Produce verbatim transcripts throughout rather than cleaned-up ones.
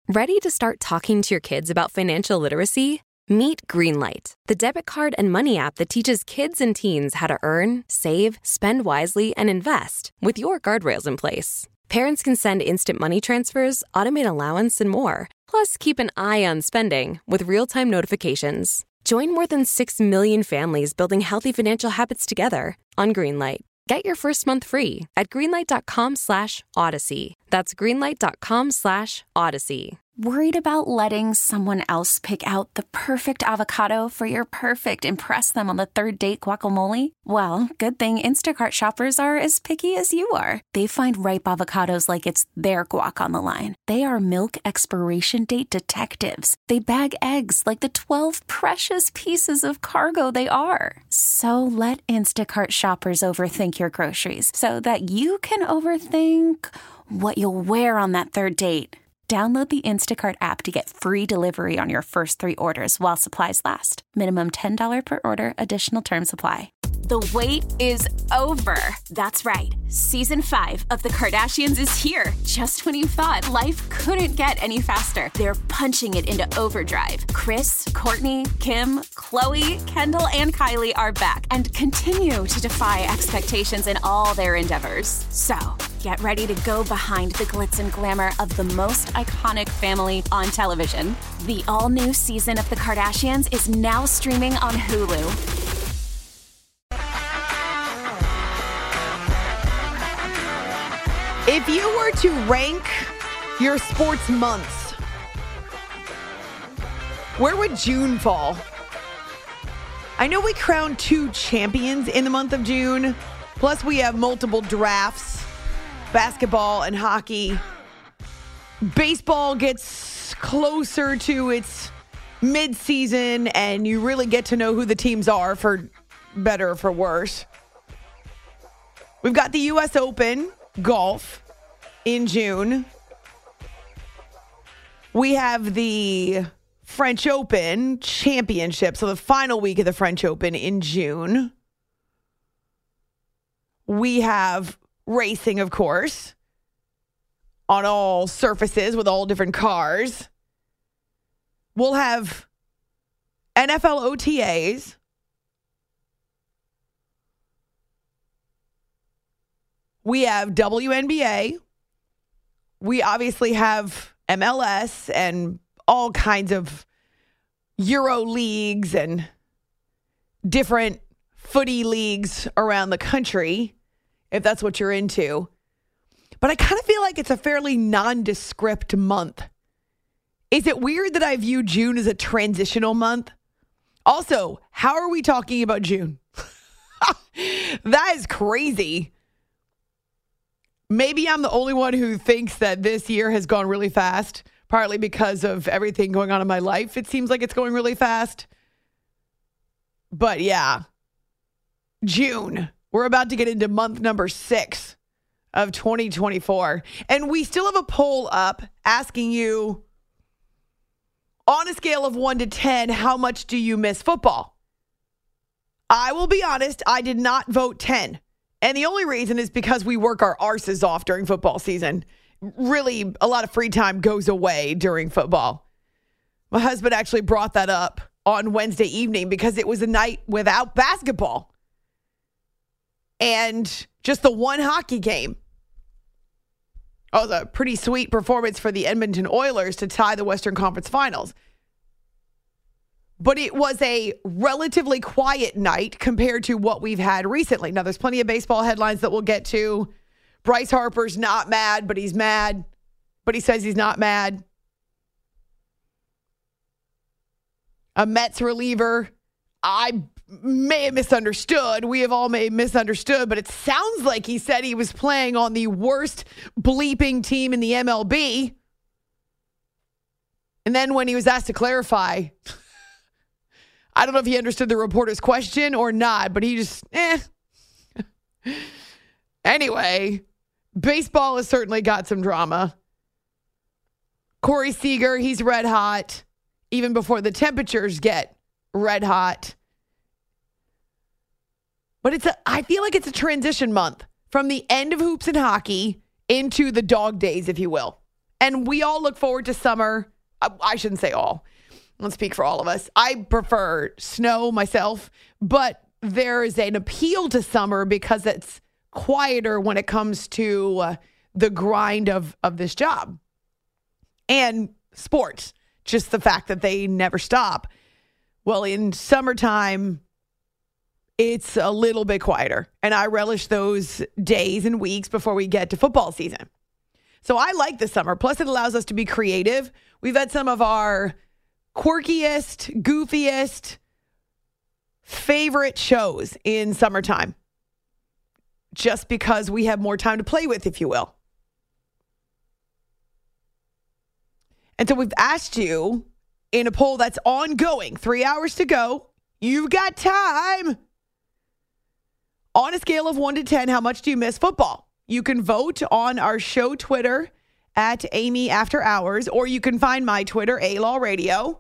Ready to start talking to your kids about financial literacy? Meet Greenlight, the debit card and money app that teaches kids and teens how to earn, save, spend wisely, and invest with your guardrails in place. Parents can send instant money transfers, automate allowance, and more. Plus, keep an eye on spending with real-time notifications. Join more than six million families building healthy financial habits together on Greenlight. Get your first month free at greenlight.com slash odyssey. That's greenlight.com slash odyssey. Worried about letting someone else pick out the perfect avocado for your perfect impress them on the third date guacamole? Well, good thing Instacart shoppers are as picky as you are. They find ripe avocados like it's their guac on the line. They are milk expiration date detectives. They bag eggs like the twelve precious pieces of cargo they are. So let Instacart shoppers overthink your groceries so that you can overthink what you'll wear on that third date. Download the Instacart app to get free delivery on your first three orders while supplies last. Minimum ten dollars per order. Additional terms apply. The wait is over. That's right. Season five of The Kardashians is here. Just when you thought life couldn't get any faster, they're punching it into overdrive. Kris, Kourtney, Kim, Khloe, Kendall, and Kylie are back and continue to defy expectations in all their endeavors. So, get ready to go behind the glitz and glamour of the most iconic family on television. The all-new season of The Kardashians is now streaming on Hulu. If you were to rank your sports months, where would June fall? I know we crowned two champions in the month of June. Plus, we have multiple drafts, basketball and hockey. Baseball gets closer to its mid-season, and you really get to know who the teams are, for better or for worse. We've got the U S Open golf in June. We have the French Open Championship, so the final week of the French Open in June. We have racing, of course, on all surfaces with all different cars. We'll have N F L O T As. We have W N B A. We obviously have M L S and all kinds of Euro leagues and different footy leagues around the country, if that's what you're into. But I kind of feel like it's a fairly nondescript month. Is it weird that I view June as a transitional month? Also, how are we talking about June? That is crazy. Maybe I'm the only one who thinks that this year has gone really fast, partly because of everything going on in my life. It seems like it's going really fast. But yeah, June. We're about to get into month number six of twenty twenty-four. And we still have a poll up asking you, on a scale of one to ten, how much do you miss football? I will be honest, I did not vote ten. And the only reason is because we work our arses off during football season. Really, a lot of free time goes away during football. My husband actually brought that up on Wednesday evening because it was a night without basketball. And just the one hockey game. Oh, it was a pretty sweet performance for the Edmonton Oilers to tie the Western Conference Finals. But it was a relatively quiet night compared to what we've had recently. Now, there's plenty of baseball headlines that we'll get to. Bryce Harper's not mad, but he's mad. But he says he's not mad. A Mets reliever. I may have misunderstood. We have all may have misunderstood, but it sounds like he said he was playing on the worst bleeping team in the M L B. And then when he was asked to clarify, I don't know if he understood the reporter's question or not, but he just, eh. Anyway, baseball has certainly got some drama. Corey Seager, he's red hot, even before the temperatures get red hot. But it's a, I feel like it's a transition month from the end of hoops and hockey into the dog days, if you will. And we all look forward to summer. I, I shouldn't say all. Let's speak for all of us. I prefer snow myself, but there is an appeal to summer because it's quieter when it comes to uh, the grind of, of this job. And sports, just the fact that they never stop. Well, in summertime, it's a little bit quieter. And I relish those days and weeks before we get to football season. So I like the summer. Plus, it allows us to be creative. We've had some of our quirkiest, goofiest, favorite shows in summertime. Just because we have more time to play with, if you will. And so we've asked you in a poll that's ongoing, three hours to go. You've got time. On a scale of one to ten, how much do you miss football? You can vote on our show Twitter at Amy After Hours, or you can find my Twitter, A-Law Radio,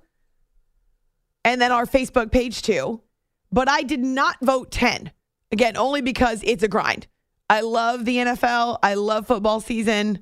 and then our Facebook page too. But I did not vote ten. Again, only because it's a grind. I love the N F L. I love football season.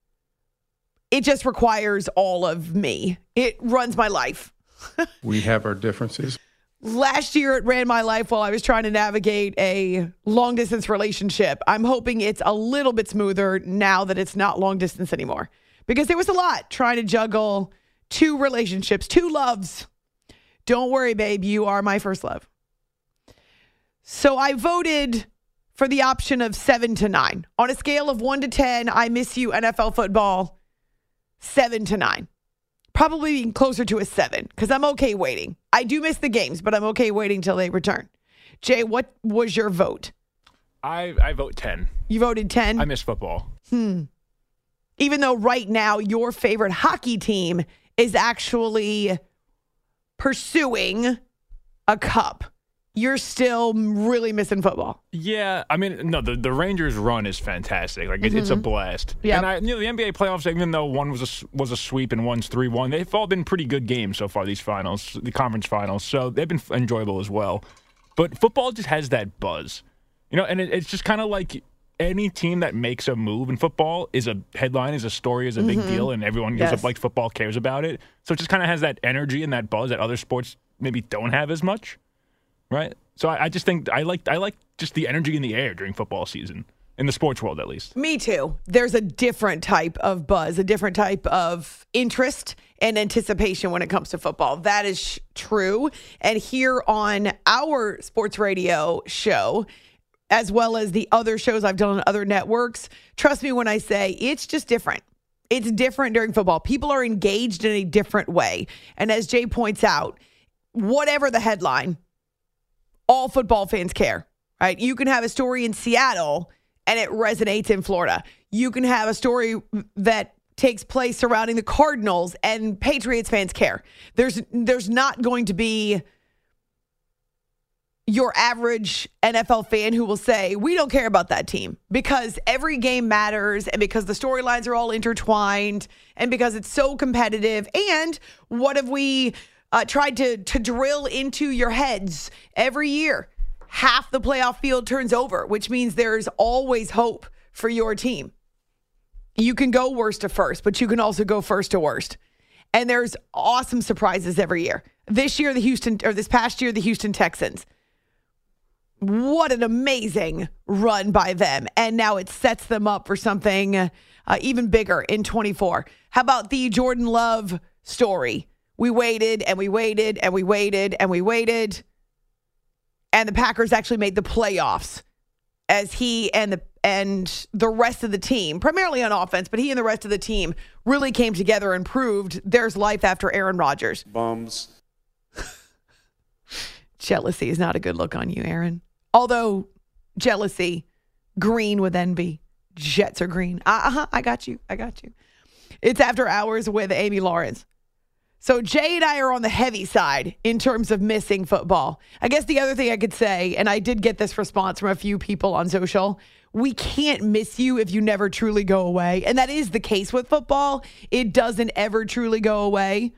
It just requires all of me. It runs my life. We have our differences. Last year, it ran my life while I was trying to navigate a long-distance relationship. I'm hoping it's a little bit smoother now that it's not long-distance anymore. Because there was a lot trying to juggle two relationships, two loves. Don't worry, babe. You are my first love. So I voted for the option of seven to nine. On a scale of one to ten, I miss you, N F L football, seven to nine. Probably being closer to a seven because I'm okay waiting. I do miss the games, but I'm okay waiting till they return. Jay, what was your vote? I, I vote ten. You voted ten? I miss football. Hmm. Even though right now your favorite hockey team is actually pursuing a cup, you're still really missing football. Yeah, I mean, no, the, the Rangers run is fantastic. Like, mm-hmm. It's a blast. Yeah. And I, you know, the N B A playoffs, even though one was a, was a sweep and one's three one, they've all been pretty good games so far, these finals, the conference finals. So they've been enjoyable as well. But football just has that buzz. You know, and it, it's just kind of like any team that makes a move in football is a headline, is a story, is a big mm-hmm. deal, and everyone who's yes. like football cares about it. So it just kind of has that energy and that buzz that other sports maybe don't have as much. Right, so I, I just think I like I like just the energy in the air during football season in the sports world, at least. Me too. There's a different type of buzz, a different type of interest and anticipation when it comes to football. That is sh- true. And here on our sports radio show, as well as the other shows I've done on other networks, trust me when I say it's just different. It's different during football. People are engaged in a different way. And as Jay points out, whatever the headline, all football fans care, right? You can have a story in Seattle and it resonates in Florida. You can have a story that takes place surrounding the Cardinals and Patriots fans care. There's there's not going to be your average N F L fan who will say, we don't care about that team, because every game matters and because the storylines are all intertwined and because it's so competitive. And what have we Uh, tried to to drill into your heads every year? Half the playoff field turns over, which means there's always hope for your team. You can go worst to first, but you can also go first to worst. And there's awesome surprises every year. This year, the Houston, or this past year, the Houston Texans. What an amazing run by them. And now it sets them up for something uh, even bigger in twenty-four. How about the Jordan Love story? We waited and we waited and we waited and we waited. And the Packers actually made the playoffs as he and the and the rest of the team, primarily on offense, but he and the rest of the team really came together and proved there's life after Aaron Rodgers. Bums. Jealousy is not a good look on you, Aaron. Although jealousy, green with envy. Jets are green. Uh-huh, I got you. I got you. It's After Hours with Amy Lawrence. So Jay and I are on the heavy side in terms of missing football. I guess the other thing I could say, and I did get this response from a few people on social, we can't miss you if you never truly go away. And that is the case with football. It doesn't ever truly go away.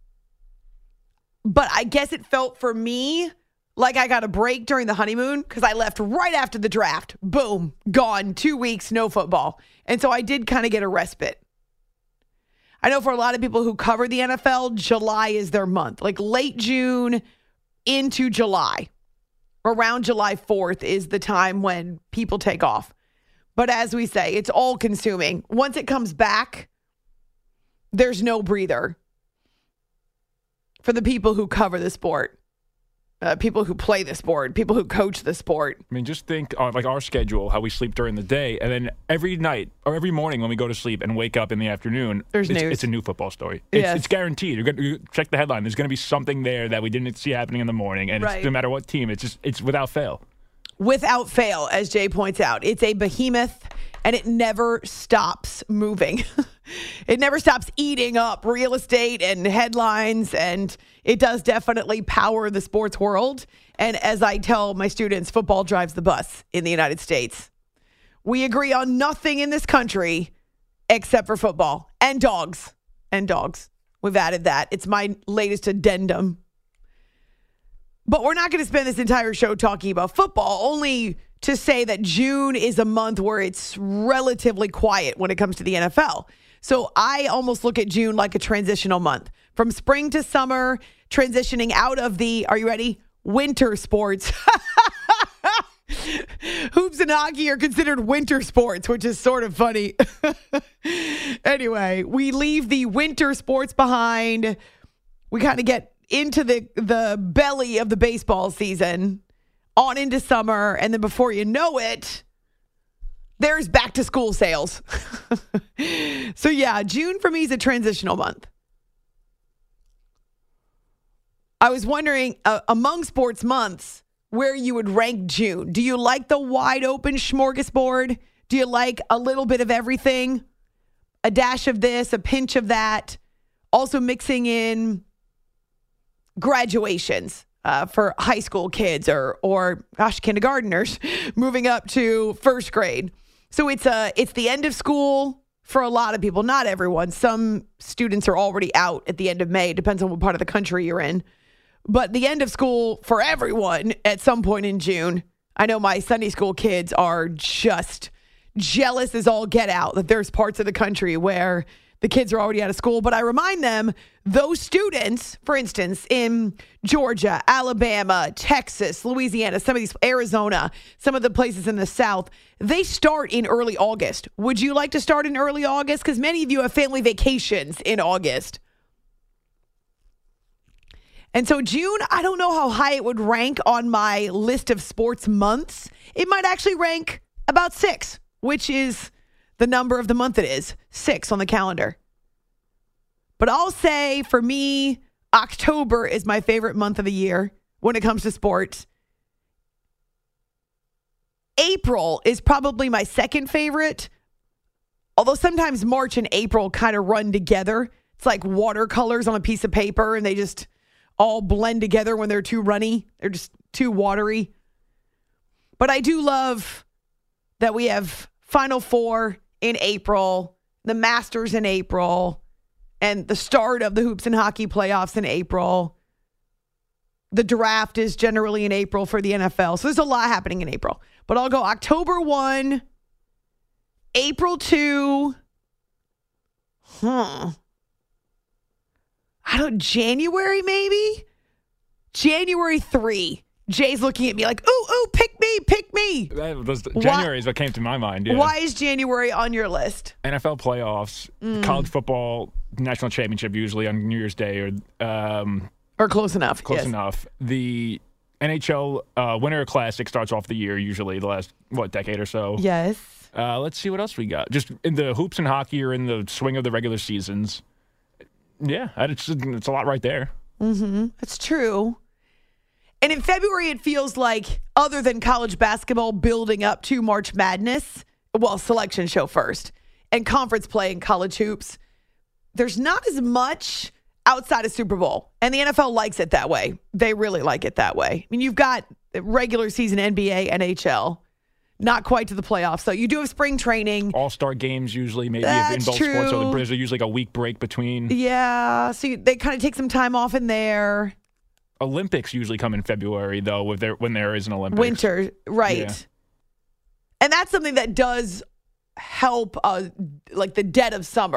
But I guess it felt for me like I got a break during the honeymoon because I left right after the draft. Boom, gone, two weeks, no football. And so I did kind of get a respite. I know for a lot of people who cover the N F L, July is their month. Like late June into July. Around July fourth is the time when people take off. But as we say, it's all consuming. Once it comes back, there's no breather for the people who cover the sport. Uh, people who play the sport, people who coach the sport. I mean, just think uh, like our schedule, how we sleep during the day, and then every night or every morning when we go to sleep and wake up in the afternoon, There's it's, news. it's a new football story. It's, Yes. it's guaranteed. You're gonna you check the headline. There's going to be something there that we didn't see happening in the morning, and Right. it's, no matter what team, it's just it's without fail. Without fail, as Jay points out, it's a behemoth and it never stops moving. It never stops eating up real estate and headlines, and it does definitely power the sports world. And as I tell my students, football drives the bus in the United States. We agree on nothing in this country except for football and dogs. And dogs. We've added that. It's my latest addendum. But we're not going to spend this entire show talking about football, only to say that June is a month where it's relatively quiet when it comes to the N F L. So I almost look at June like a transitional month. From spring to summer, transitioning out of the, are you ready? Winter sports. Hoops and hockey are considered winter sports, which is sort of funny. Anyway, we leave the winter sports behind. We kind of get into the, the belly of the baseball season, on into summer, and then before you know it, there's back to school sales. So yeah, June for me is a transitional month. I was wondering, uh, among sports months, where you would rank June. Do you like the wide open smorgasbord? Do you like a little bit of everything? A dash of this, a pinch of that. Also mixing in graduations uh, for high school kids or, or gosh, kindergartners moving up to first grade. So it's uh, it's the end of school for a lot of people. Not everyone. Some students are already out at the end of May. It depends on what part of the country you're in. But the end of school for everyone at some point in June. I know my Sunday school kids are just jealous as all get out that there's parts of the country where the kids are already out of school. But I remind them, those students, for instance, in Georgia, Alabama, Texas, Louisiana, some of these, Arizona, some of the places in the South, they start in early August. Would you like to start in early August? Because many of you have family vacations in August. And so June, I don't know how high it would rank on my list of sports months. It might actually rank about six, which is the number of the month it is, six on the calendar. But I'll say for me, October is my favorite month of the year when it comes to sports. April is probably my second favorite, although sometimes March and April kind of run together. It's like watercolors on a piece of paper, and they just all blend together when they're too runny. They're just too watery. But I do love that we have Final Four in April, the Masters in April, and the start of the hoops and hockey playoffs in April. The draft is generally in April for the N F L. So there's a lot happening in April. But I'll go October first, April second. Huh. I don't, January maybe? January third. Jay's looking at me like, ooh, ooh, pick me, pick me. That was, January why, is what came to my mind. Yeah. Why is January on your list? N F L playoffs, mm. college football, national championship usually on New Year's Day or um, or close enough. Close yes. enough. The N H L uh, Winter Classic starts off the year usually the last what decade or so. Yes. Uh, let's see what else we got. Just in the hoops and hockey are in the swing of the regular seasons. Yeah, it's it's a lot right there. Mm-hmm. That's true. And in February, it feels like, other than college basketball building up to March Madness, well, selection show first, and conference play in college hoops, there's not as much outside of Super Bowl. And the N F L likes it that way. They really like it that way. I mean, you've got regular season N B A, N H L, not quite to the playoffs. So you do have spring training. All-star games usually, maybe That's in both true. sports. So there's usually like a week break between. Yeah, so you, they kind of take some time off in there. Olympics usually come in February, though, if there, when there is an Olympics. Winter, right. Yeah. And that's something that does help, uh, like the dead of summer, the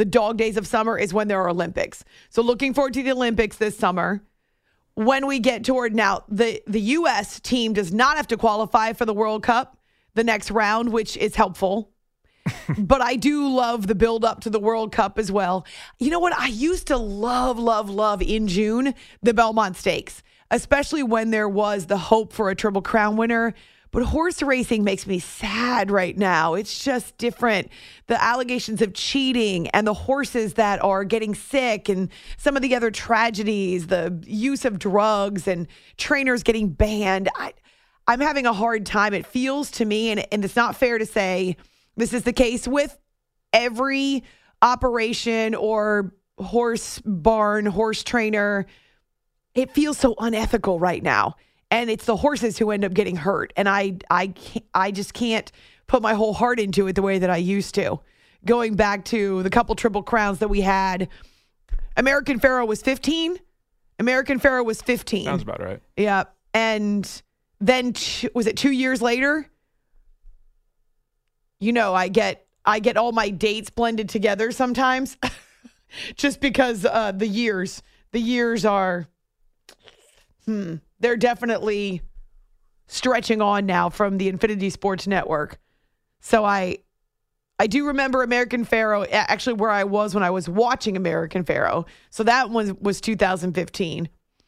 the dog days of summer, is when there are Olympics. So looking forward to the Olympics this summer. When we get toward now, the, the U S team does not have to qualify for the World Cup the next round, which is helpful. But I do love the build up to the World Cup as well. You know what? I used to love, love, love in June, the Belmont Stakes, especially when there was the hope for a Triple Crown winner. But horse racing makes me sad right now. It's just different. The allegations of cheating and the horses that are getting sick and some of the other tragedies, the use of drugs and trainers getting banned. I, I'm having a hard time. It feels to me, and, and it's not fair to say this is the case with every operation or horse barn, horse trainer. It feels so unethical right now. And it's the horses who end up getting hurt. And I I can't, I just can't put my whole heart into it the way that I used to. Going back to the couple Triple Crowns that we had, American Pharoah was fifteen. American Pharoah was fifteen. Sounds about right. Yeah. And then, was it two years later? You know, I get I get all my dates blended together sometimes just because uh, the years, the years are, hmm, they're definitely stretching on now from the Infinity Sports Network. So I I do remember American Pharoah, actually where I was when I was watching American Pharoah. So that one was two thousand fifteen.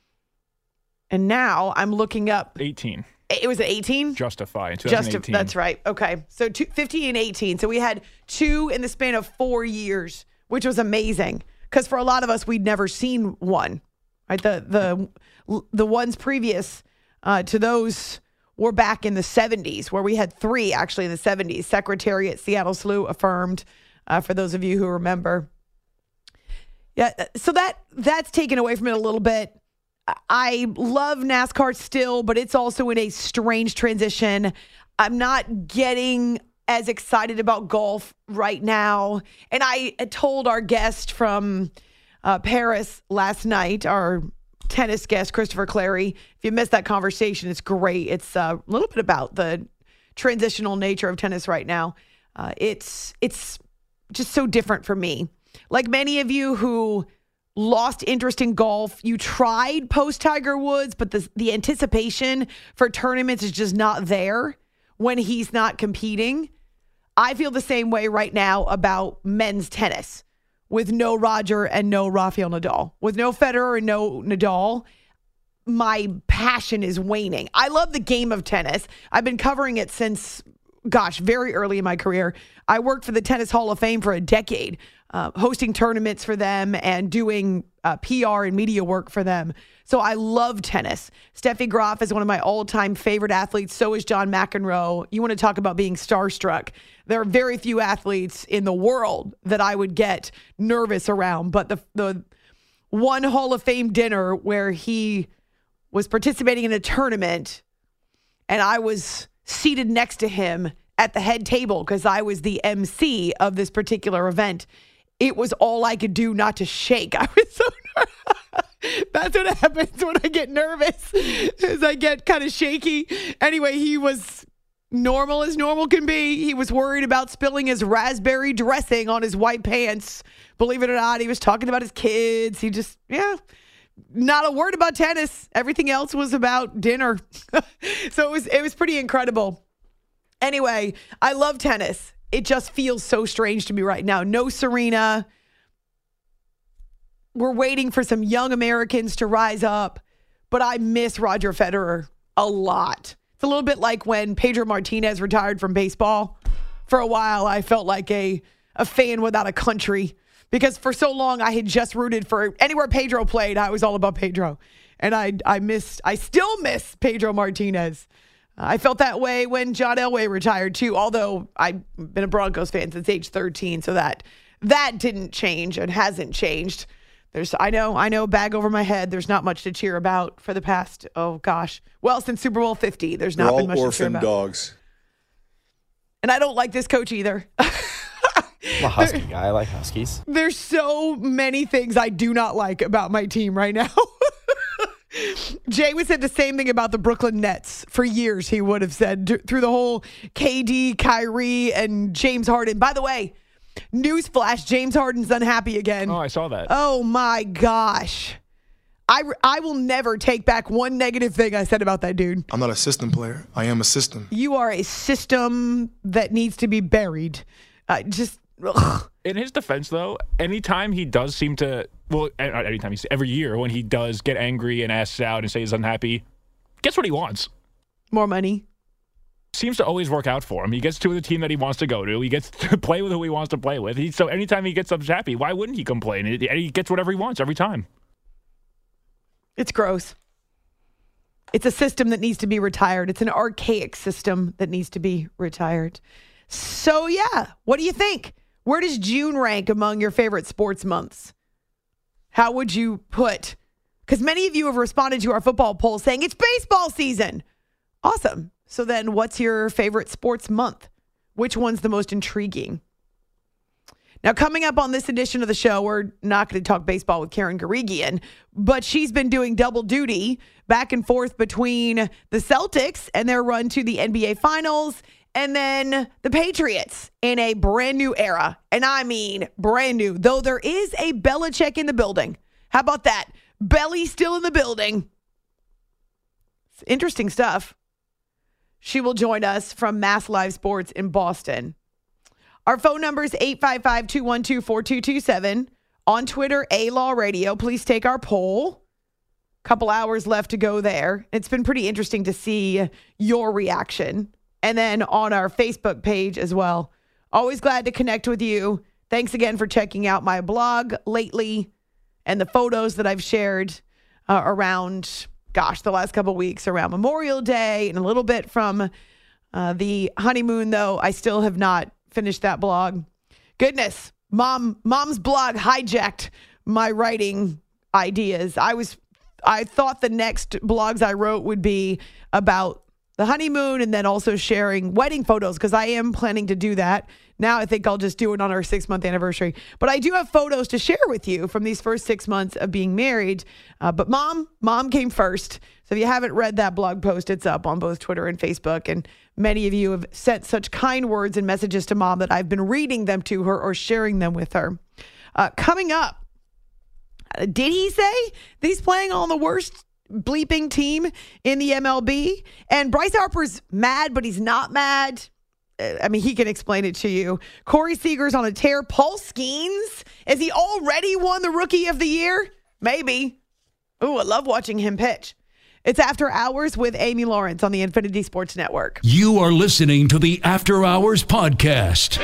And now I'm looking up. eighteen. It was eighteen? Justify in twenty eighteen. Justify, that's right. Okay. So two, fifteen and eighteen. So we had two in the span of four years, which was amazing. Because for a lot of us, we'd never seen one. Right? The the the ones previous uh, to those were back in the seventies, where we had three actually in the seventies. Secretariat, Seattle Slew, Affirmed, uh, for those of you who remember. Yeah. So that that's taken away from it a little bit. I love NASCAR still, but it's also in a strange transition. I'm not getting as excited about golf right now. And I told our guest from uh, Paris last night, our tennis guest, Christopher Clary, if you missed that conversation, it's great. It's uh, a little bit about the transitional nature of tennis right now. Uh, it's it's just so different for me. Like many of you who lost interest in golf, you tried post Tiger Woods, but the the anticipation for tournaments is just not there when he's not competing. I feel the same way right now about men's tennis with no Roger and no Rafael Nadal. With no Federer and no Nadal, my passion is waning. I love the game of tennis. I've been covering it since, gosh, very early in my career. I worked for the Tennis Hall of Fame for a decade, uh, hosting tournaments for them and doing uh, P R and media work for them. So I love tennis. Steffi Graf is one of my all-time favorite athletes. So is John McEnroe. You want to talk about being starstruck. There are very few athletes in the world that I would get nervous around. But the the one Hall of Fame dinner where he was participating in a tournament and I was seated next to him at the head table because I was the M C of this particular event, it was all I could do not to shake. I was so nervous. That's what happens when I get nervous, is I get kind of shaky. Anyway, he was normal as normal can be. He was worried about spilling his raspberry dressing on his white pants. Believe it or not, he was talking about his kids. He just, yeah, not a word about tennis. Everything else was about dinner. So it was, it was pretty incredible. Anyway, I love tennis. It just feels so strange to me right now. No Serena. We're waiting for some young Americans to rise up, but I miss Roger Federer a lot. It's a little bit like when Pedro Martinez retired from baseball. For a while, I felt like a, a fan without a country, because for so long I had just rooted for anywhere Pedro played. I was all about Pedro, and I I missed. I still miss Pedro Martinez. I felt that way when John Elway retired too, although I've been a Broncos fan since age thirteen, so that that didn't change and hasn't changed. There's, I know, I know, bag over my head. There's not much to cheer about for the past, oh gosh, well, since Super Bowl fifty, there's not We're been much all to cheer orphan about. dogs. And I don't like this coach either. I'm a Husky guy. I like Huskies. There's so many things I do not like about my team right now. Jay would said the same thing about the Brooklyn Nets for years. He would have said d- through the whole K D, Kyrie, and James Harden. By the way, Newsflash, James Harden's unhappy again. Oh, I saw that. Oh, my gosh. I, I will never take back one negative thing I said about that dude. I'm not a system player. I am a system. You are a system that needs to be buried. Uh, just, ugh. In his defense, though, anytime he does seem to, well, not anytime, he's, every year when he does get angry and asks out and say he's unhappy, guess what he wants? More money. Seems to always work out for him. He gets to the team that he wants to go to. He gets to play with who he wants to play with. He, so anytime he gets happy, why wouldn't he complain? And he gets whatever he wants every time. It's gross. It's a system that needs to be retired. It's an archaic system that needs to be retired. So, yeah, what do you think? Where does June rank among your favorite sports months? How would you put? Because many of you have responded to our football poll saying it's baseball season. Awesome. So then what's your favorite sports month? Which one's the most intriguing? Now, coming up on this edition of the show, we're not going to talk baseball with Karen Guregian, but she's been doing double duty back and forth between the Celtics and their run to the N B A Finals and then the Patriots in a brand new era. And I mean brand new, though there is a Belichick in the building. How about that? Belly still in the building. It's interesting stuff. She will join us from Mass Live Sports in Boston. Our phone number is eight five five, two one two, four two two seven. On Twitter, A-Law Radio. Please take our poll. Couple hours left to go there. It's been pretty interesting to see your reaction. And then on our Facebook page as well. Always glad to connect with you. Thanks again for checking out my blog lately and the photos that I've shared uh, around, gosh, the last couple weeks around Memorial Day and a little bit from uh, the honeymoon, though I still have not finished that blog. Goodness, mom, mom's blog hijacked my writing ideas. I was, I thought the next blogs I wrote would be about the honeymoon and then also sharing wedding photos because I am planning to do that. Now I think I'll just do it on our six month anniversary. But I do have photos to share with you from these first six months of being married. Uh, but mom, mom came first. So if you haven't read that blog post, it's up on both Twitter and Facebook. And many of you have sent such kind words and messages to mom that I've been reading them to her or sharing them with her. Uh, coming up, uh, did he say that he's playing on the worst bleeping team in the M L B? And Bryce Harper's mad, but he's not mad. I mean, he can explain it to you. Corey Seager's on a tear. Paul Skeens, has he already won the Rookie of the Year? Maybe. Ooh, I love watching him pitch. It's After Hours with Amy Lawrence on the Infinity Sports Network. You are listening to the After Hours podcast.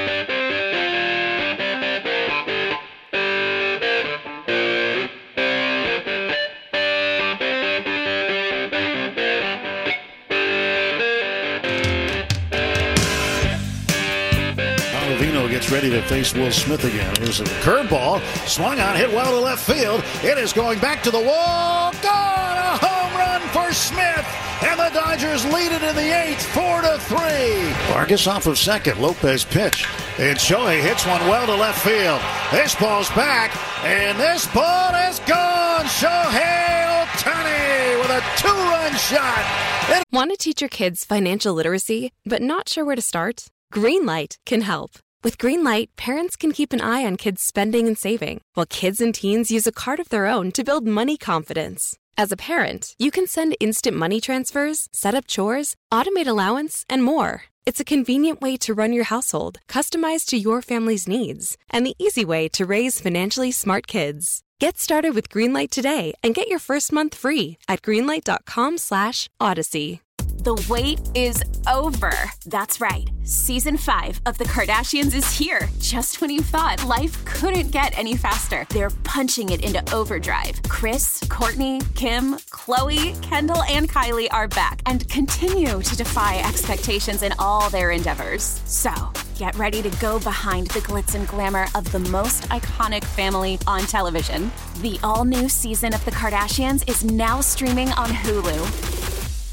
Gets ready to face Will Smith again. Here's a curveball, swung on, hit well to left field. It is going back to the wall. Gone! A home run for Smith, and the Dodgers lead it in the eighth, four to three. Vargas off of second. Lopez pitch, and Shohei hits one well to left field. This ball's back, and this ball is gone. Shohei Ohtani with a two-run shot. And- Want to teach your kids financial literacy, but not sure where to start? Greenlight can help. With Greenlight, parents can keep an eye on kids' spending and saving, while kids and teens use a card of their own to build money confidence. As a parent, you can send instant money transfers, set up chores, automate allowance, and more. It's a convenient way to run your household, customized to your family's needs, and the easy way to raise financially smart kids. Get started with Greenlight today and get your first month free at greenlight.com slash odyssey. The wait is over. That's right. Season five of The Kardashians is here. Just when you thought life couldn't get any faster, they're punching it into overdrive. Kris, Kourtney, Kim, Khloe, Kendall, and Kylie are back and continue to defy expectations in all their endeavors. So, get ready to go behind the glitz and glamour of the most iconic family on television. The all-new season of The Kardashians is now streaming on Hulu.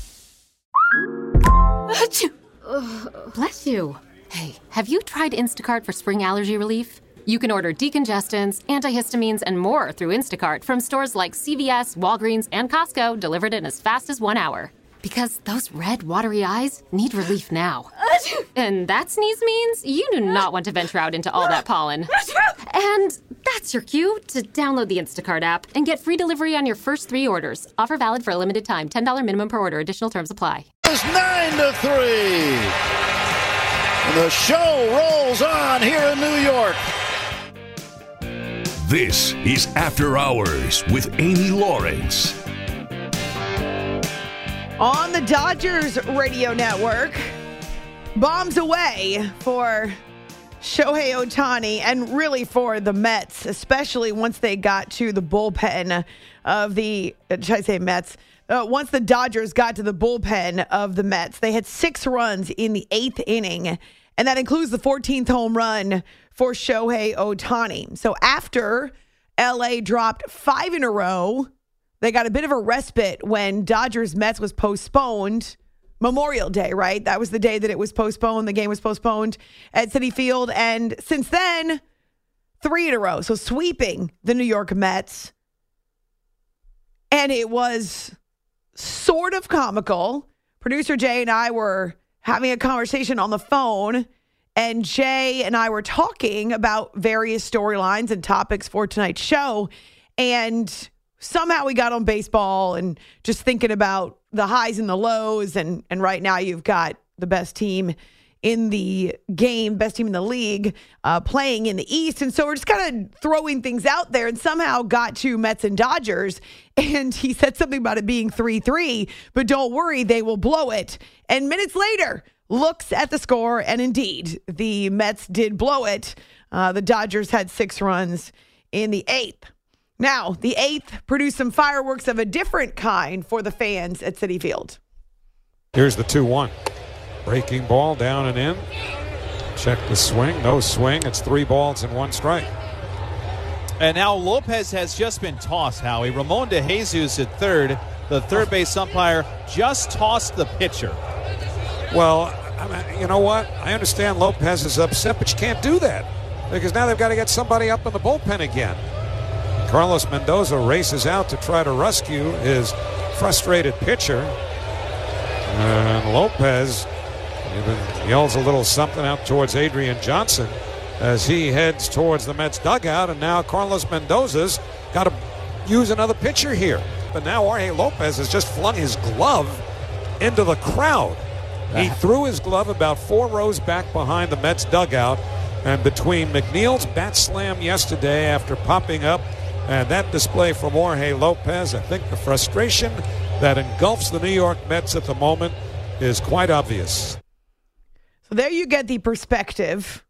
Bless you. Hey, have you tried Instacart for spring allergy relief? You can order decongestants, antihistamines, and more through Instacart from stores like C V S, Walgreens, and Costco, delivered in as fast as one hour. Because those red, watery eyes need relief now. And that sneeze means you do not want to venture out into all that pollen. And that's your cue to download the Instacart app and get free delivery on your first three orders. Offer valid for a limited time. ten dollars minimum per order. Additional terms apply. It's nine to three. And the show rolls on here in New York. This is After Hours with Amy Lawrence. On the Dodgers radio network, bombs away for Shohei Ohtani and really for the Mets, especially once they got to the bullpen of the, should I say Mets? Uh, once the Dodgers got to the bullpen of the Mets, they had six runs in the eighth inning, and that includes the fourteenth home run for Shohei Ohtani. So after L A dropped five in a row, they got a bit of a respite when Dodgers-Mets was postponed. Memorial Day, right? That was the day that it was postponed. The game was postponed at Citi Field. And since then, three in a row. So sweeping the New York Mets. And it was sort of comical. Producer Jay and I were having a conversation on the phone. And Jay and I were talking about various storylines and topics for tonight's show. And somehow we got on baseball and just thinking about the highs and the lows. And, and right now you've got the best team in the game, best team in the league, uh, playing in the East. And so we're just kind of throwing things out there and somehow got to Mets and Dodgers. And he said something about it being three three, but don't worry, they will blow it. And minutes later, looks at the score, and indeed, the Mets did blow it. Uh, the Dodgers had six runs in the eighth. Now, the eighth produced some fireworks of a different kind for the fans at Citi Field. Here's the two one. Breaking ball down and in. Check the swing. No swing. It's three balls and one strike. And now Lopez has just been tossed, Howie. Ramon DeJesus at third. The third base umpire just tossed the pitcher. Well, I mean, you know what? I understand Lopez is upset, but you can't do that because now they've got to get somebody up in the bullpen again. Carlos Mendoza races out to try to rescue his frustrated pitcher. And Lopez even yells a little something out towards Adrian Johnson as he heads towards the Mets dugout. And now Carlos Mendoza's got to use another pitcher here. But now Jorge Lopez has just flung his glove into the crowd. He threw his glove about four rows back behind the Mets dugout. And between McNeil's bat slam yesterday after popping up and that display from Jorge Lopez, I think the frustration that engulfs the New York Mets at the moment is quite obvious. So there you get the perspective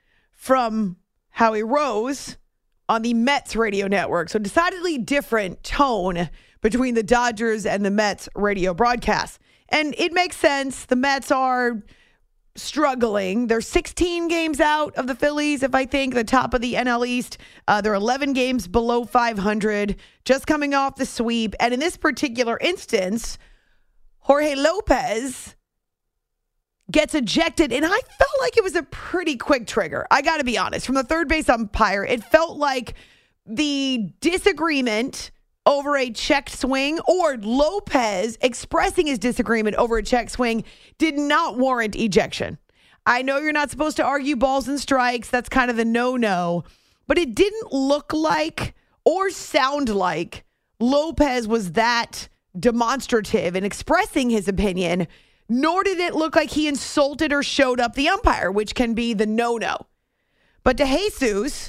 from Howie Rose on the Mets radio network. So decidedly different tone between the Dodgers and the Mets radio broadcast. And it makes sense. The Mets are struggling. They're sixteen games out of the Phillies, if I think, the top of the N L East. Uh, they're eleven games below five hundred, just coming off the sweep. And in this particular instance, Jorge Lopez gets ejected. And I felt like it was a pretty quick trigger. I got to be honest. From the third base umpire, it felt like the disagreement over a checked swing or Lopez expressing his disagreement over a checked swing did not warrant ejection. I know you're not supposed to argue balls and strikes. That's kind of the no-no. But it didn't look like or sound like Lopez was that demonstrative in expressing his opinion, nor did it look like he insulted or showed up the umpire, which can be the no-no. But DeJesus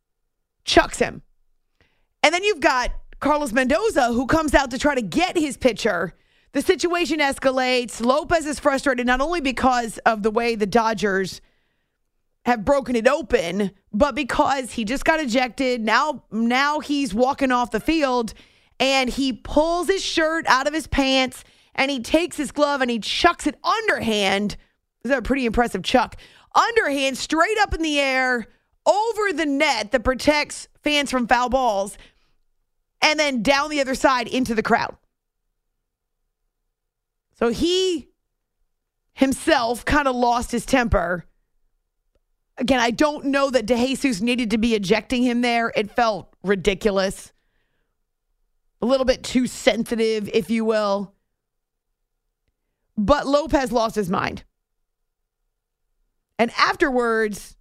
chucks him. And then you've got Carlos Mendoza, who comes out to try to get his pitcher. The situation escalates. Lopez is frustrated not only because of the way the Dodgers have broken it open, but because he just got ejected. Now, now he's walking off the field, and he pulls his shirt out of his pants, and he takes his glove, and he chucks it underhand. This is a pretty impressive chuck. Underhand, straight up in the air, over the net that protects fans from foul balls, and then down the other side into the crowd. So he himself kind of lost his temper. Again, I don't know that DeJesus needed to be ejecting him there. It felt ridiculous. A little bit too sensitive, if you will. But Lopez lost his mind. And afterwards,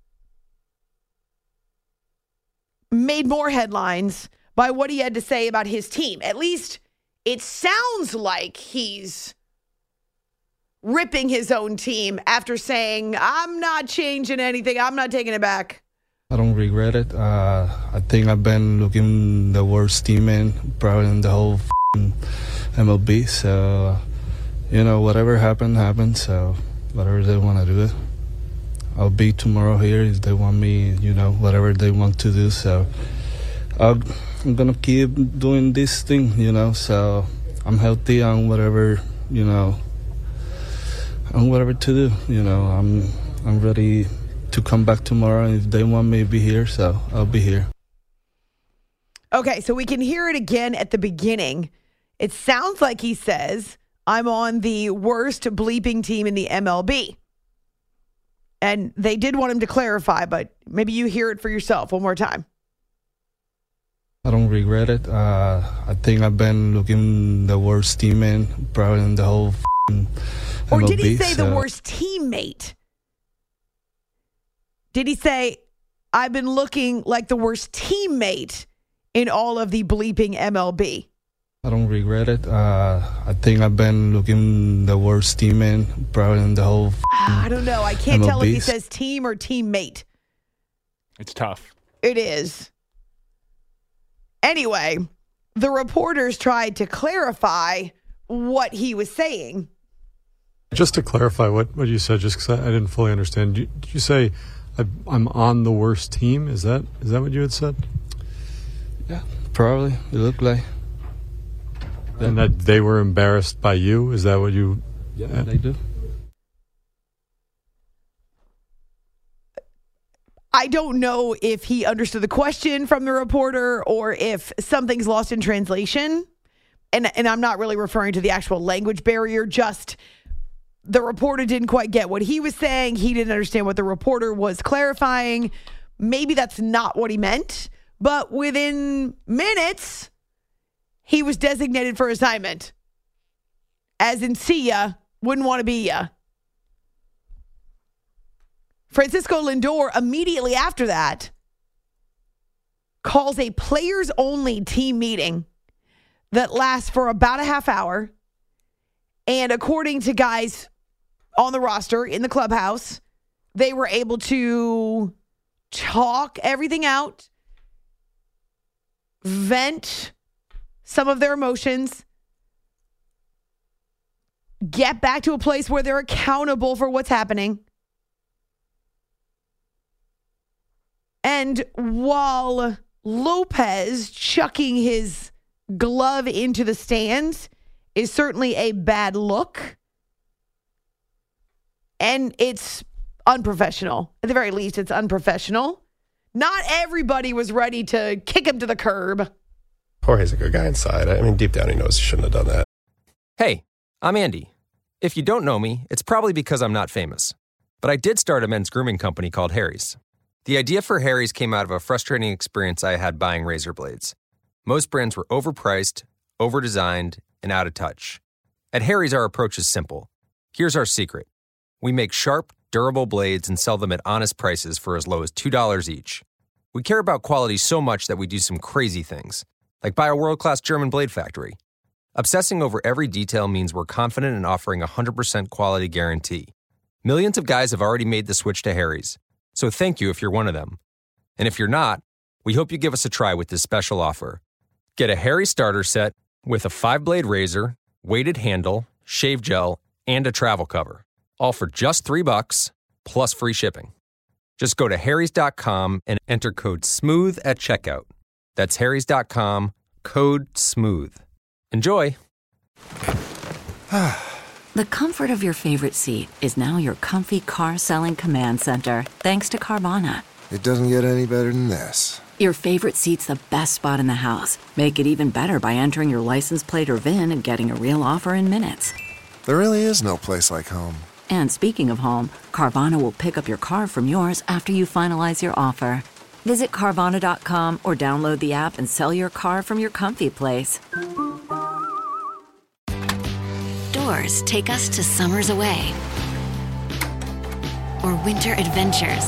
made more headlines by what he had to say about his team. At least it sounds like he's ripping his own team after saying, I'm not changing anything. I'm not taking it back. I don't regret it. Uh, I think I've been looking the worst team in probably in the whole M L B. So, you know, whatever happened, happened. So, whatever they want to do it. I'll be tomorrow here if they want me, you know, whatever they want to do. So, I'll, I'm going to keep doing this thing, you know. So, I'm healthy on whatever, you know, on whatever to do. You know, I'm I'm ready to come back tomorrow. If they want me to be here, so I'll be here. Okay, so we can hear it again at the beginning. It sounds like he says, I'm on the worst bleeping team in the M L B. And they did want him to clarify, but maybe you hear it for yourself one more time. I don't regret it. Uh, I think I've been looking the worst team in probably in the whole M L B. Or did he say so. the worst teammate? Did he say, I've been looking like the worst teammate in all of the bleeping M L B? I don't regret it. Uh, I think I've been looking the worst team in probably in the whole I don't know. I can't M L B. tell if he says team or teammate. It's tough. It is. Anyway, the reporters tried to clarify what he was saying. Just to clarify what, what you said, just because I, I didn't fully understand. Did you, did you say I, I'm on the worst team? Is that is that what you had said? Yeah, probably. It looked like. And that they were embarrassed by you? Is that what you... Yeah, uh, they do. I don't know if he understood the question from the reporter or if something's lost in translation. And, and I'm not really referring to the actual language barrier, just the reporter didn't quite get what he was saying. He didn't understand what the reporter was clarifying. Maybe that's not what he meant. But within minutes, he was designated for assignment. As in, see ya, wouldn't want to be ya. Francisco Lindor, immediately after that, calls a players-only team meeting that lasts for about a half hour. And according to guys on the roster in the clubhouse, they were able to talk everything out, vent some of their emotions, get back to a place where they're accountable for what's happening. And while Lopez chucking his glove into the stands is certainly a bad look, and it's unprofessional. At the very least, it's unprofessional. Not everybody was ready to kick him to the curb. Jorge's a good guy inside. I mean, deep down, he knows he shouldn't have done that. Hey, I'm Andy. If you don't know me, it's probably because I'm not famous. But I did start a men's grooming company called Harry's. The idea for Harry's came out of a frustrating experience I had buying razor blades. Most brands were overpriced, overdesigned, and out of touch. At Harry's, our approach is simple. Here's our secret. We make sharp, durable blades and sell them at honest prices for as low as two dollars each. We care about quality so much that we do some crazy things, like buy a world-class German blade factory. Obsessing over every detail means we're confident in offering a one hundred percent quality guarantee. Millions of guys have already made the switch to Harry's, so thank you if you're one of them. And if you're not, we hope you give us a try with this special offer. Get a Harry's starter set with a five-blade razor, weighted handle, shave gel, and a travel cover, all for just three bucks plus free shipping. Just go to harrys dot com and enter code SMOOTH at checkout. That's harrys dot com, code SMOOTH. Enjoy. The comfort of your favorite seat is now your comfy car selling command center, thanks to Carvana. It doesn't get any better than this. Your favorite seat's the best spot in the house. Make it even better by entering your license plate or V I N and getting a real offer in minutes. There really is no place like home. And speaking of home, Carvana will pick up your car from yours after you finalize your offer. Visit Carvana dot com or download the app and sell your car from your comfy place. doors take us to summers away or winter adventures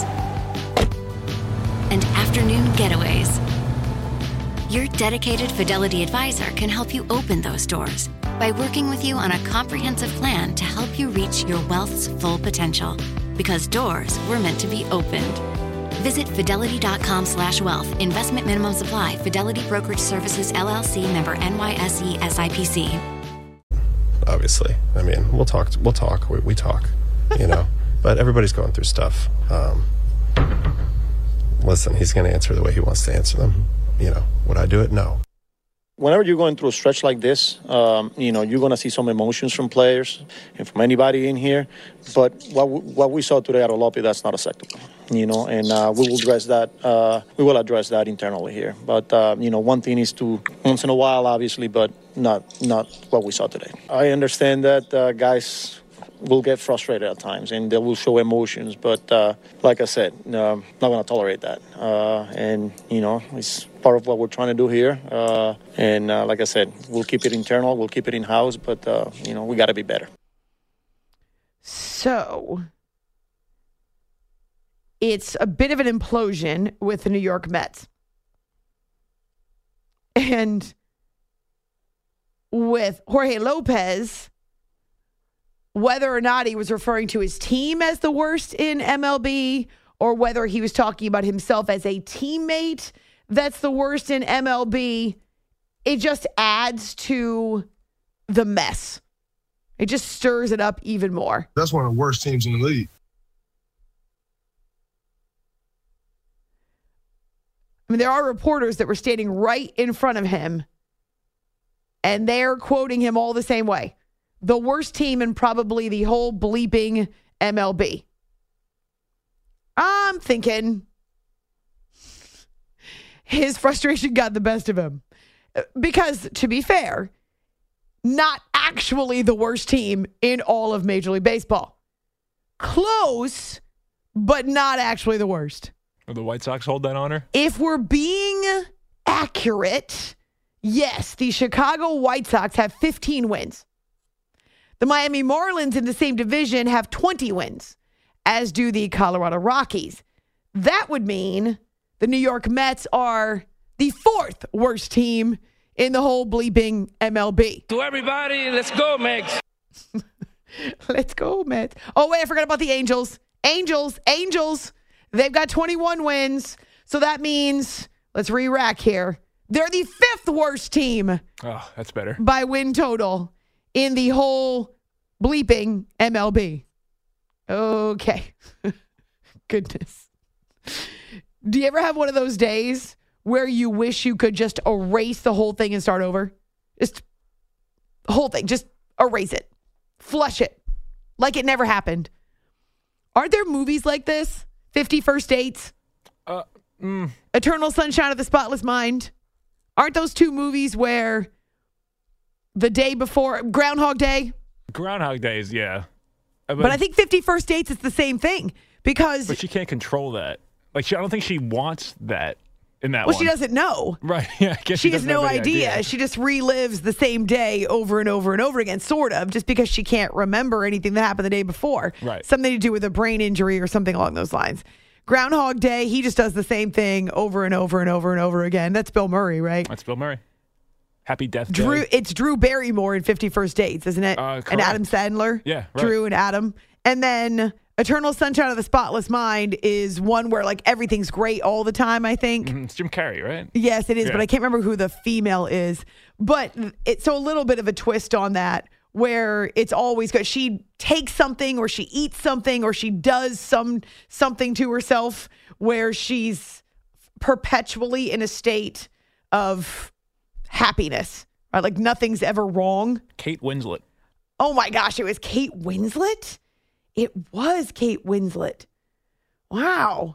and afternoon getaways. Your dedicated Fidelity advisor can help you open those doors by working with you on a comprehensive plan to help you reach your wealth's full potential. Because doors were meant to be opened. Visit fidelity.com slash wealth. Investment minimum supply. Fidelity Brokerage Services, L L C, member N Y S E S I P C. Obviously. I mean, we'll talk. We'll talk. We, we talk, you know. But everybody's going through stuff. Um, listen, he's going to answer the way he wants to answer them. You know, would I do it? No. Whenever you're going through a stretch like this, um, you know, you're going to see some emotions from players and from anybody in here. But what we, what we saw today at Olopi, that's not acceptable, you know, and uh, we will address that. Uh, we will address that internally here. But, uh, you know, one thing is to once in a while, obviously, but not not what we saw today. I understand that uh, guys will get frustrated at times and they will show emotions. But uh, like I said, uh, not going to tolerate that. Uh, and, you know, it's part of what we're trying to do here. Uh, and uh, like I said, we'll keep it internal. We'll keep it in-house. But, uh, you know, we got to be better. So it's a bit of an implosion with the New York Mets. And with Jorge Lopez, whether or not he was referring to his team as the worst in M L B or whether he was talking about himself as a teammate that's the worst in M L B, it just adds to the mess. It just stirs it up even more. That's one of the worst teams in the league. I mean, there are reporters that were standing right in front of him, and they're quoting him all the same way. The worst team in probably the whole bleeping M L B. I'm thinking his frustration got the best of him. Because, to be fair, not actually the worst team in all of Major League Baseball. Close, but not actually the worst. Will the White Sox hold that honor? If we're being accurate, yes, the Chicago White Sox have fifteen wins. The Miami Marlins in the same division have twenty wins, as do the Colorado Rockies. That would mean the New York Mets are the fourth worst team in the whole bleeping M L B. To everybody, let's go, Megs. Let's go, Mets. Oh, wait, I forgot about the Angels. Angels, Angels, they've got twenty-one wins. So that means, let's re-rack here, they're the fifth worst team. Oh, that's better. By win total in the whole bleeping M L B. Okay. Goodness. Do you ever have one of those days where you wish you could just erase the whole thing and start over? Just the whole thing. Just erase it. Flush it. Like it never happened. Aren't there movies like this? fifty First Dates? Uh, mm. Eternal Sunshine of the Spotless Mind? Aren't those two movies where the day before, Groundhog Day? Groundhog Days, yeah. But, but I think fifty First Dates is the same thing because... But she can't control that. Like, she, I don't think she wants that in that well, one. she doesn't know. Right, yeah. I guess she, she has no idea. idea. She just relives the same day over and over and over again, sort of, just because she can't remember anything that happened the day before. Right. Something to do with a brain injury or something along those lines. Groundhog Day, he just does the same thing over and over and over and over again. That's Bill Murray, right? That's Bill Murray. Happy Death Drew, Day. It's Drew Barrymore in fifty First Dates, isn't it? Uh, and Adam Sandler. Yeah, right. Drew and Adam. And then Eternal Sunshine of the Spotless Mind is one where like everything's great all the time, I think. Mm-hmm. It's Jim Carrey, right? Yes, it is, yeah. but I can't remember who the female is. But it's so a little bit of a twist on that where it's always good. She takes something or she eats something or she does some something to herself where she's perpetually in a state of happiness. Right? Like nothing's ever wrong. Kate Winslet. Oh my gosh, it was Kate Winslet? It was Kate Winslet. Wow.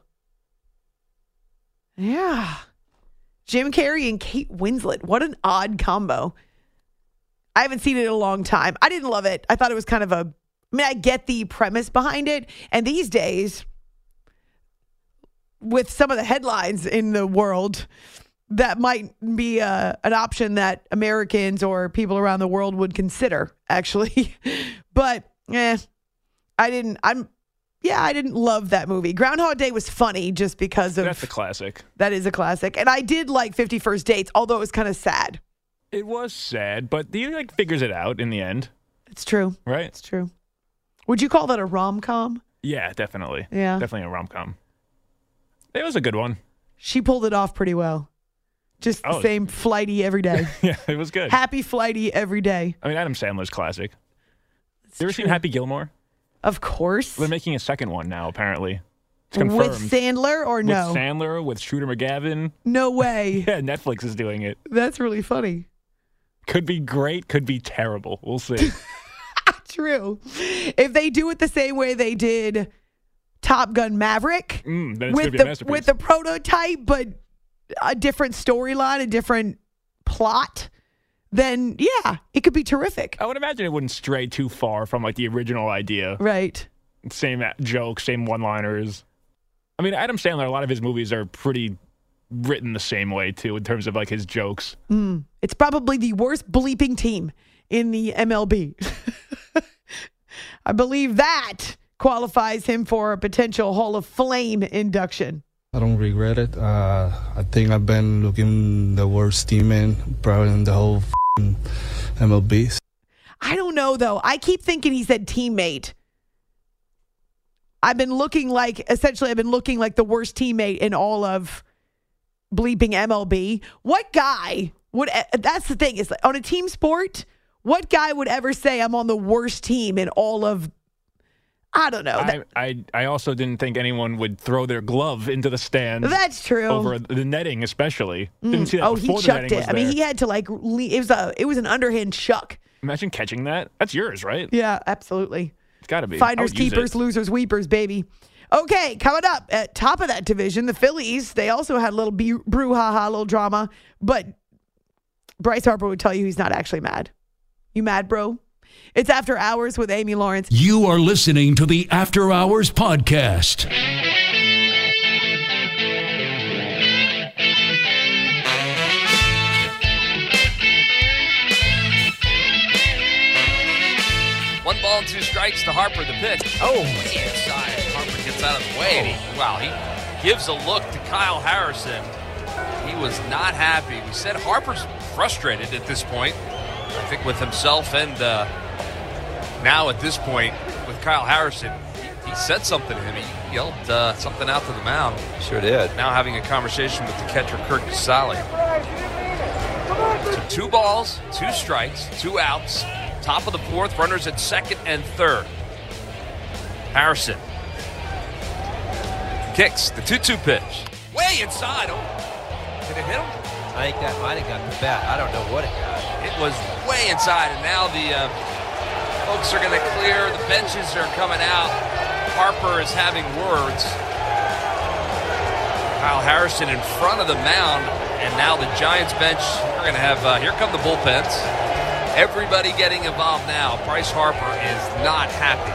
Yeah. Jim Carrey and Kate Winslet. What an odd combo. I haven't seen it in a long time. I didn't love it. I thought it was kind of a, I mean, I get the premise behind it. And these days, with some of the headlines in the world, that might be uh, an option that Americans or people around the world would consider, actually. But, eh, I didn't, I'm, yeah, I didn't love that movie. Groundhog Day was funny just because of... That's a classic. That is a classic. And I did like fifty-first Dates, although it was kind of sad. It was sad, but he like figures it out in the end. It's true. Right? It's true. Would you call that a rom-com? Yeah, definitely. Yeah. Definitely a rom-com. It was a good one. She pulled it off pretty well. Just the Oh. same flighty every day. Yeah, it was good. Happy flighty every day. I mean, Adam Sandler's classic. It's you ever true. seen Happy Gilmore? Of course. They're making a second one now, apparently. It's confirmed. With Sandler or no? With Sandler, with Shooter McGavin. No way. Yeah, Netflix is doing it. That's really funny. Could be great, could be terrible. We'll see. True. If they do it the same way they did Top Gun Maverick, Mm, then it's with gonna be a the masterpiece. with the prototype, but a different storyline, a different plot, then yeah, it could be terrific. I would imagine it wouldn't stray too far from like the original idea. Right. Same jokes, same one-liners. I mean, Adam Sandler, a lot of his movies are pretty written the same way too, in terms of like his jokes. Mm. It's probably the worst bleeping team in the M L B. I believe that qualifies him for a potential Hall of Fame induction. I don't regret it. Uh, I think I've been looking the worst team in probably in the whole f***ing M L B. I don't know, though. I keep thinking he said teammate. I've been looking like, essentially, I've been looking like the worst teammate in all of bleeping M L B. What guy would, that's the thing, is on a team sport, what guy would ever say I'm on the worst team in all of, I don't know. I, I I also didn't think anyone would throw their glove into the stands. That's true. Over the netting, especially. Didn't Mm. see that Oh, before he the chucked netting it. was I mean, there. he had to like, le- it was a, it was an underhand chuck. Imagine catching that. That's yours, right? Yeah, absolutely. It's got to be. Finders, I would use keepers, it. losers, weepers, baby. Okay, coming up at top of that division, the Phillies, they also had a little be- brouhaha, little drama, but Bryce Harper would tell you he's not actually mad. You mad, bro? It's After Hours with Amy Lawrence. You are listening to the After Hours Podcast. One ball and two strikes to Harper, the pitch. Oh, way inside. Harper gets out of the way. And he, wow, he gives a look to Kyle Harrison. He was not happy. We said Harper's frustrated at this point, I think, with himself and uh, now at this point with Kyle Harrison. He, he said something to him. He yelled uh, something out to the mound. Sure did. Now having a conversation with the catcher, Kirk Casale. So two balls, two strikes, two outs. Top of the fourth, runners at second and third. Harrison kicks the two two pitch. Way inside. Oh, did it hit him? I think that might have got the bat. I don't know what it got. It was way inside, and now the uh, folks are going to clear. The benches are coming out. Harper is having words. Kyle Harrison in front of the mound, and now the Giants bench are going to have, uh, here come the bullpens. Everybody getting involved now. Bryce Harper is not happy.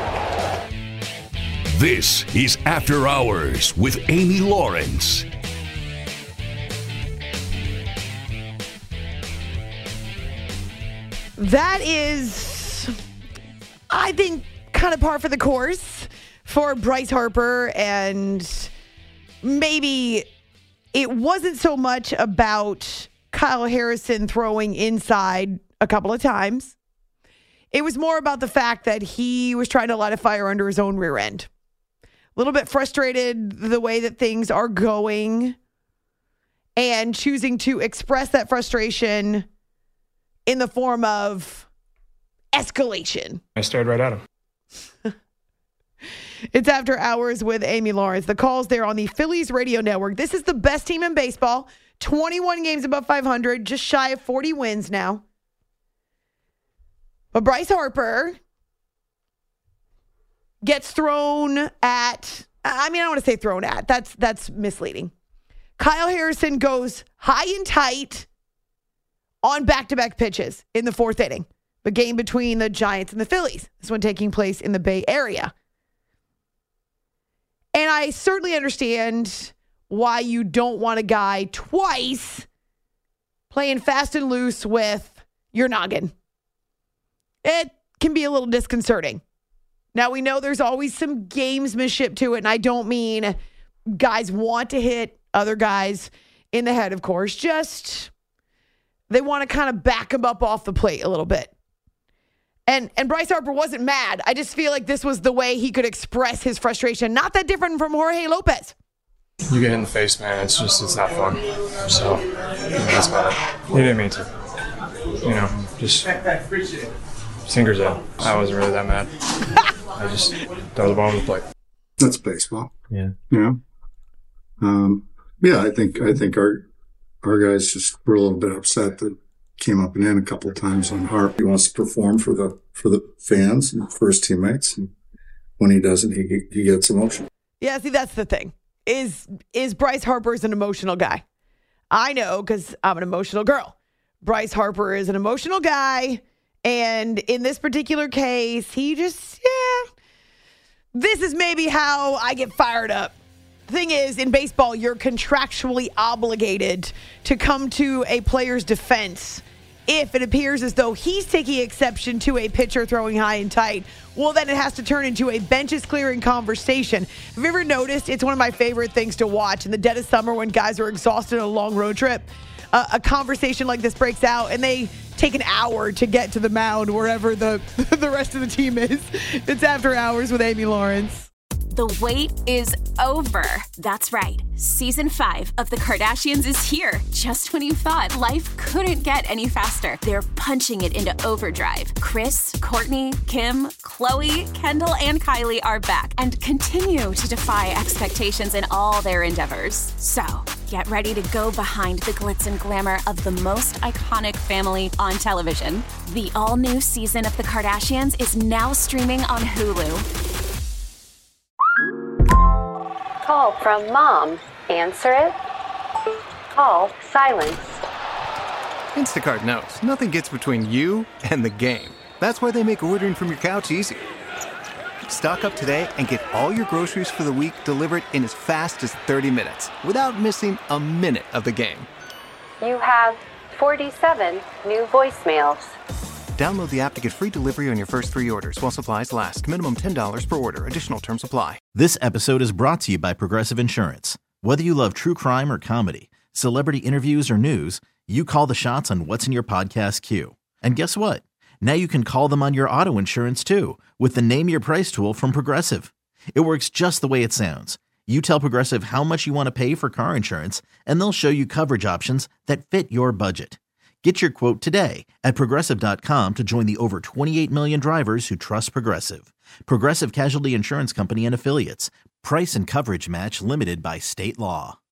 This is After Hours with Amy Lawrence. That is, I think, kind of par for the course for Bryce Harper, and maybe it wasn't so much about Kyle Harrison throwing inside a couple of times. It was more about the fact that he was trying to light a fire under his own rear end. A little bit frustrated the way that things are going and choosing to express that frustration in the form of escalation. I stared right at him. It's After Hours with Amy Lawrence. The calls there on the Phillies radio network. This is the best team in baseball. twenty-one games above five hundred, just shy of forty wins now. But Bryce Harper gets thrown at, I mean, I don't want to say thrown at. That's that's misleading. Kyle Harrison goes high and tight on back-to-back pitches in the fourth inning. The game between the Giants and the Phillies. This one taking place in the Bay Area. And I certainly understand why you don't want a guy twice playing fast and loose with your noggin. It can be a little disconcerting. Now, we know there's always some gamesmanship to it, and I don't mean guys want to hit other guys in the head, of course. Just they want to kind of back them up off the plate a little bit. And and Bryce Harper wasn't mad. I just feel like this was the way he could express his frustration. Not that different from Jorge Lopez. You get hit in the face, man. It's just, it's not fun. So, you know, that's about it. He didn't mean to. You know, just fingers out. I wasn't really that mad. I just throw the ball on the plate. That's baseball. Yeah. You know? Um, yeah, I think I think our our guys just were a little bit upset that came up and in a couple of times on Harp. He wants to perform for the for the fans and for his teammates, and when he doesn't, he he gets emotional. Yeah, see, that's the thing. Is is Bryce Harper is an emotional guy? I know because I'm an emotional girl. Bryce Harper is an emotional guy, and in this particular case, he just yeah. This is maybe how I get fired up. The thing is, in baseball, you're contractually obligated to come to a player's defense if it appears as though he's taking exception to a pitcher throwing high and tight. Well, then it has to turn into a benches clearing conversation. Have you ever noticed? It's one of my favorite things to watch in the dead of summer when guys are exhausted on a long road trip. Uh, a conversation like this breaks out and they take an hour to get to the mound wherever the, the rest of the team is. It's After Hours with Amy Lawrence. The wait is over. That's right. Season five of The Kardashians is here. Just when you thought life couldn't get any faster, they're punching it into overdrive. Kris, Kourtney, Kim, Khloe, Kendall, and Kylie are back and continue to defy expectations in all their endeavors. So, get ready to go behind the glitz and glamour of the most iconic family on television. The all-new season of The Kardashians is now streaming on Hulu. Call from mom. Answer it. Call silenced. Instacart knows nothing gets between you and the game. That's why they make ordering from your couch easy. Stock up today and get all your groceries for the week delivered in as fast as thirty minutes without missing a minute of the game. You have forty-seven new voicemails. Download the app to get free delivery on your first three orders while supplies last. Minimum ten dollars per order. Additional terms apply. This episode is brought to you by Progressive Insurance. Whether you love true crime or comedy, celebrity interviews or news, you call the shots on what's in your podcast queue. And guess what? Now you can call them on your auto insurance too with the Name Your Price tool from Progressive. It works just the way it sounds. You tell Progressive how much you want to pay for car insurance, and they'll show you coverage options that fit your budget. Get your quote today at Progressive dot com to join the over twenty-eight million drivers who trust Progressive. Progressive Casualty Insurance Company and Affiliates. Price and coverage match limited by state law.